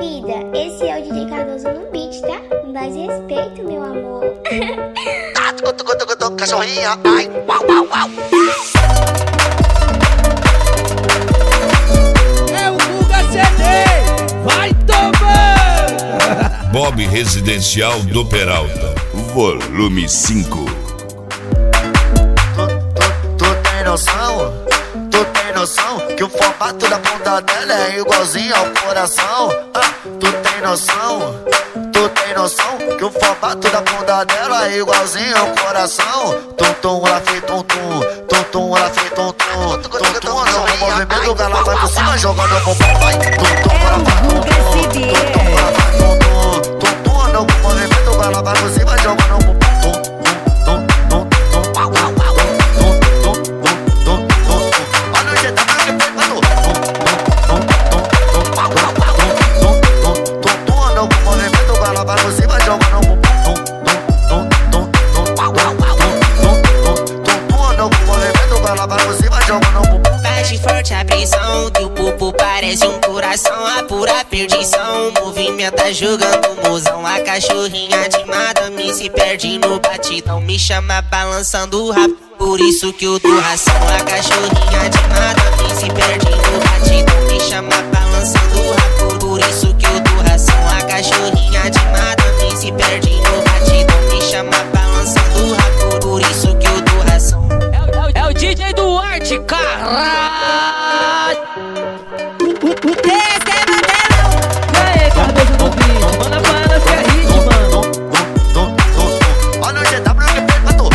vida, esse é o DJ Cardoso no beat, tá? Com mais respeito, meu amor. Cachorrinha, ai, uau, uau, uau. É o Guga CD, vai tomar! Bob Residencial do Peralta, volume 5. Tu tem noção? Tu tem noção que o formato da bunda dela é igualzinho ao coração? Tu tem noção? Tu tem noção que o formato da bunda dela é igualzinho ao coração? Tum-tum, ela fez tum-tum, tum-tum, ela fez tum-tum, tum-tum, no movimento que ela vai por cima jogando o bumbum, vai. Tum-tum, ela faz tum-tum, tum-tum, ela faz tum-tum, tum-tum, no movimento que ela vai por cima jogando o bumbum. Bate forte a prisão, teu pupo parece um coração, a pura perdição. Movimenta jogando mozão, a cachorrinha de madame se perde no batidão. Me chama balançando o rabo, por isso que eu dou ração. A cachorrinha de madame se perde no batidão. Me chama balançando o rabo, por isso que eu dou ração. A cachorrinha de madame se perde no batidão. Me chama balançando o rabo, por isso que eu dou ração. É o DJ Duarte, caralho! Esse é Mandelão! E aí, Cardoso do beat, manda pra nós que é hit, mano. Olha o GW que fez pra tu.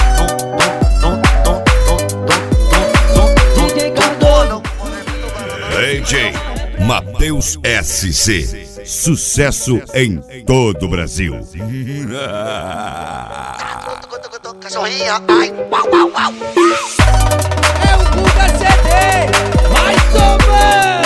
DJ Cardoso. DJ Matheus SC, sucesso em todo o Brasil. Cachorrinha, ai, uau, uau, uau. É o Guga CD, vai tomar!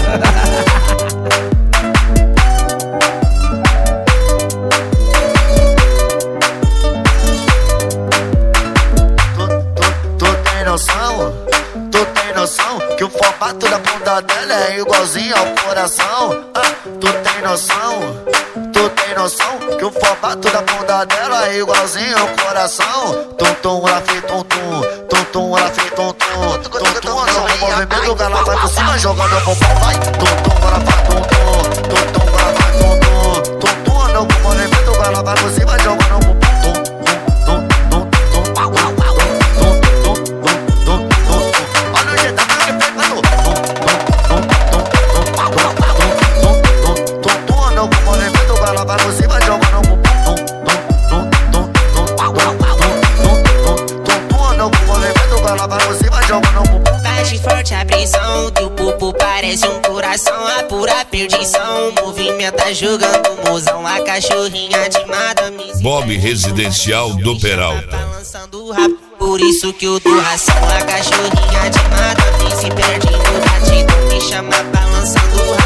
Tu tem noção? Tu tem noção que o formato da bunda dela é igualzinho ao coração? Tu tem noção? Tu tem noção que o formato da bunda dela é igualzinho ao coração? Tum-tum, ela fez tum-tum, tum-tum, ela fez tum-tum, tum-tum, no movimento que ela vai por cima jogando o bumbum, vai. Tum-tum, ela faz tum-tum, tum-tum, ela faz tum-tum, tum-tum, no movimento que ela vai por cima jogando o bumbum. Bate forte a prisão, teu pupo parece um coração, a pura perdição. Movimenta jogando mozão, a cachorrinha de madame se Bob perde no Residencial batidão. do Peralta, Balançando o rabo, por isso que eu dou ração. A cachorrinha de madame se perde no batidão. Me chama balançando o rabo.